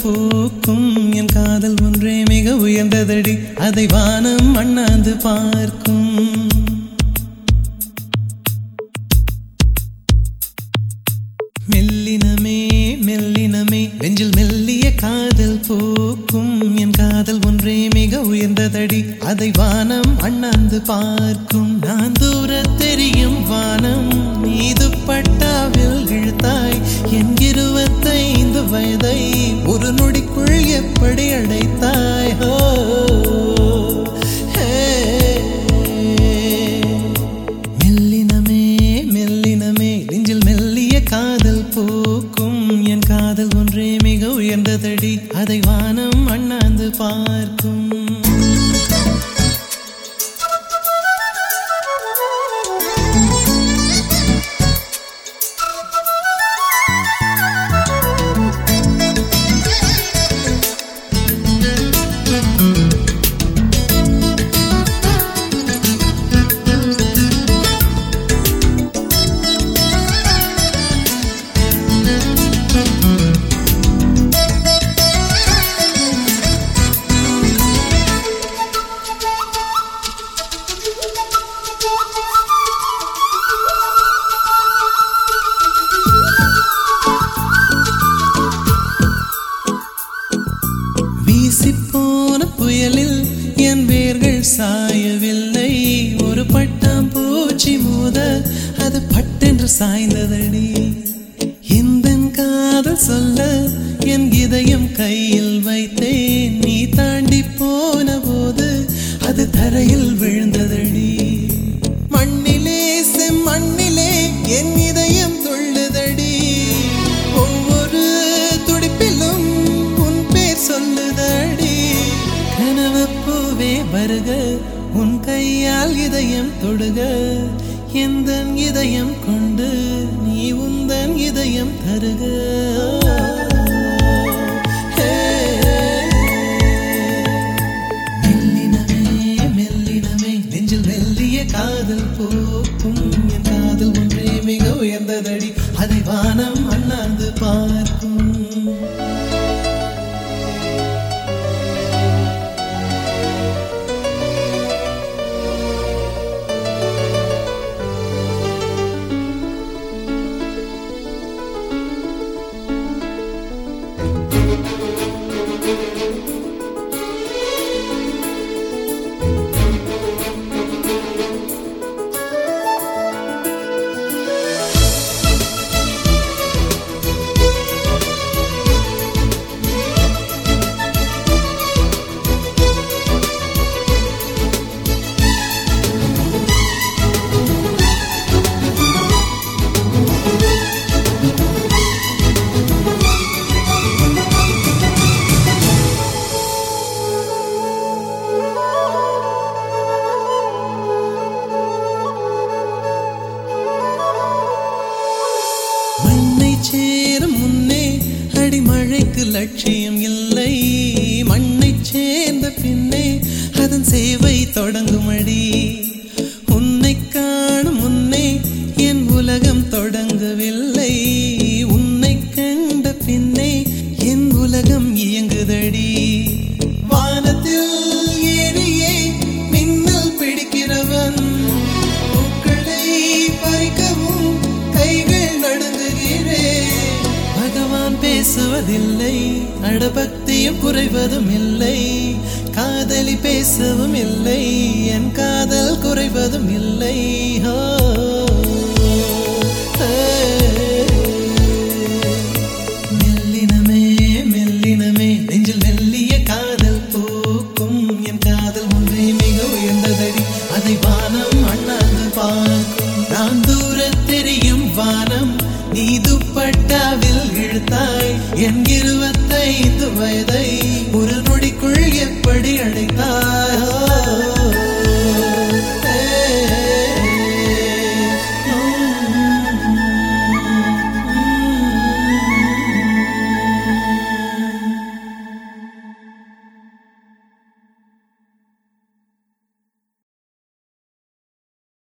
பூக்கும் என் காதல் ஒன்றே மிக உயர்ந்ததடி அதை வானம் அண்ணாந்து பார்க்கும் மெல்லினமே மெல்லினமே நெஞ்சில் மெல்லிய காதல் பூக்கும் என் காதல் ஒன்றே மிக உயர்ந்ததடி அதை வானம் அண்ணாந்து பார்க்கும் நான் தூர தெரியும் வானம் மீது பட்டாவில் இழுத்தாய் என் 25 வயதை ஒரு நொடிக்குள் எப்படி அடைத்தாய் மெல்லினமே மெல்லினமே நெஞ்சில் மெல்லிய காதல் பூக்கும் என் காதல் ஒன்றே மிக உயர்ந்ததடி அதை வானம் அண்ணாந்து பார்க்கும் வீசிப்போன புயலில் என் வேர்கள் சாயவில்லை ஒரு பட்டாம் பூச்சி மோத அது பட்டென்று சாய்ந்ததடி இந்த காதல் சொல்ல என் இதயம் கையில் வைத்தேன் நீ தாண்டி போன போது அது தரையில் விழுந்ததடி மண்ணிலே செம்மண்ணிலே என் இதயம் துள்ளுதடி ஒவ்வொரு துடிப்பிலும் உன் பேர் சொல்லுதடி கனவு பூவே வருக உன் கையால் இதயம் தொடுக எந்தன் இதயம் கொண்டு நீ உந்தன் இதயம் தருக மெல்லினமே மெல்லினமே நெஞ்சில் மெல்லிய காதல் பூக்கும் என் காதல் ஒன்றே மிக உயர்ந்ததடி அதை வானம் அண்ணாந்து பார்க்கும் சேரும் முன்னே அடிமழைக்கு லட்சியம் இல்லை மண்ணை சேர்ந்த பின்னே அதன் சேவை தொடங்கும் அடி உன்னை காணும் முன்னே என் உலகம் தொடங்கவில்லை உன்னை கண்ட பின்னே என் உலகம் இயங்குதடி வானத்தில் ஏறியே மின்னல் பிடிக்கிறவன் பூக்களை பறிக்கவும் கைகள் நடுங்குகிறேன் பகவான் பேசுவதில்லை அடபக்தியும் குறைவதும் இல்லை காதலி பேசவும் இல்லை என் காதல் குறைவதும் இல்லை